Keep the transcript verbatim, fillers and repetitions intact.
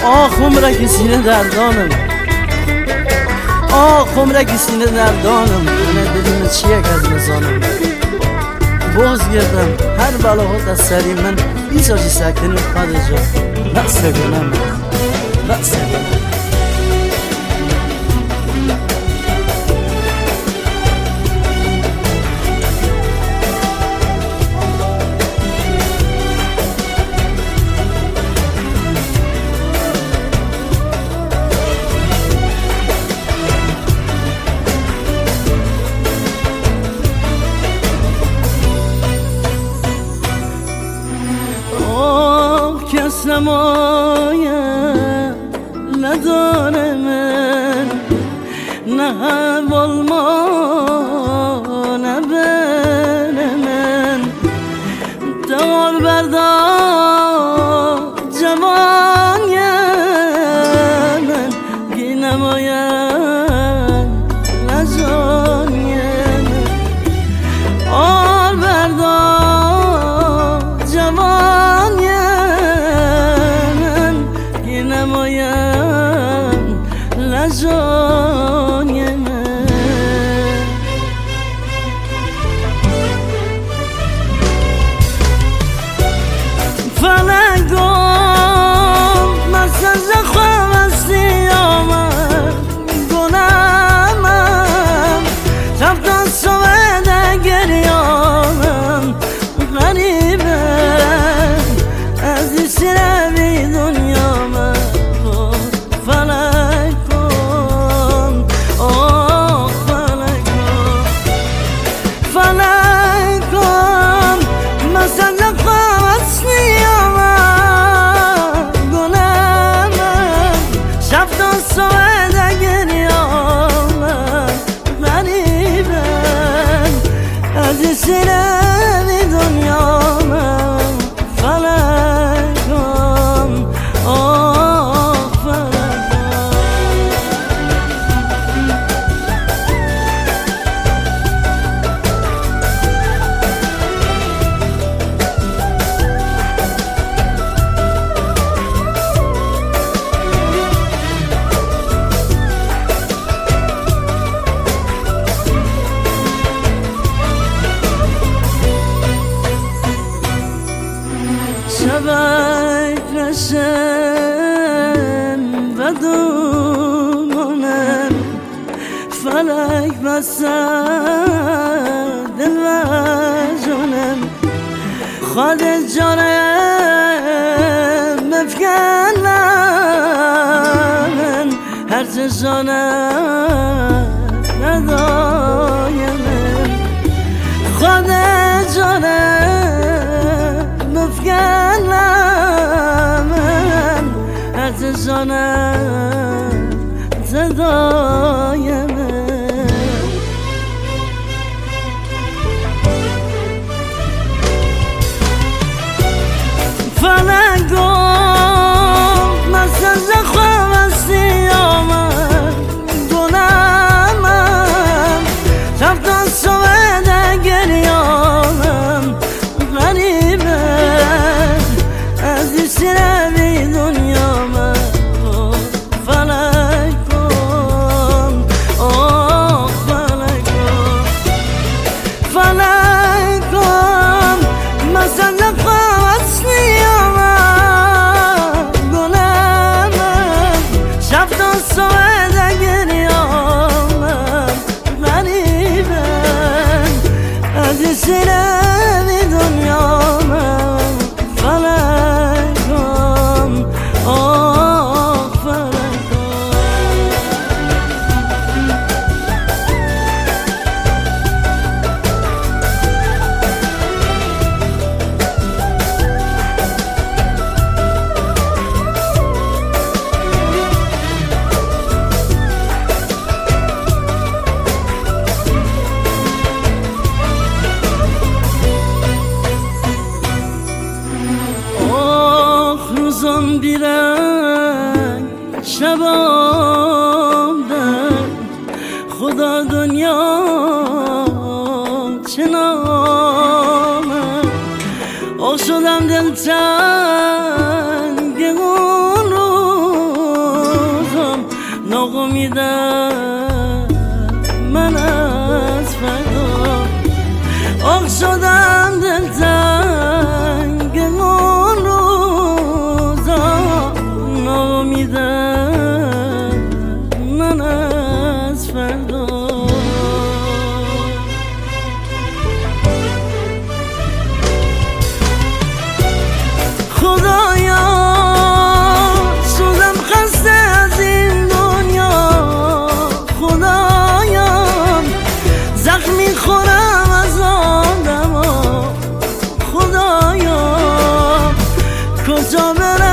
آخ عمرکی سینه دردانم، آخ عمرکی سینه دردانم، من دلیم چیه که از نزانم باز گردم هر بلاها از سری من بیزا جی سکنم خدجا رأس کنم رأس کنم کس نمایه نداره من نه حوال ما نه بین من دار بردار جوانی من گی نمایه لجانی من آر بردار جوانی لجانی من فلگم مسنج خواستی آمد گنامم رفتن سوید گریانم غریبه از این سروی دنیا من سینه دنیا من فلکم آه فلکم شبک رشم و دونم فلک بسد دل و جانم خود جانم مفکنم هرچه جانم ندایم خود جانم مفکنم هرچه جانم زدایم فلگم مسنج خواستی آمد گنامم رفتن سوید گریانم غریبه از این سروی دنیا من فلکم آه فلکم فلکم مسنج خواستی آمد گنامم رفتن سوید گریانم غریبه از این سروی دنیا من فلکم آه فلکم روزم بیرنگ شبام در خدا دنیا چنامه آه شدم دل تنگ اون رو کجا برم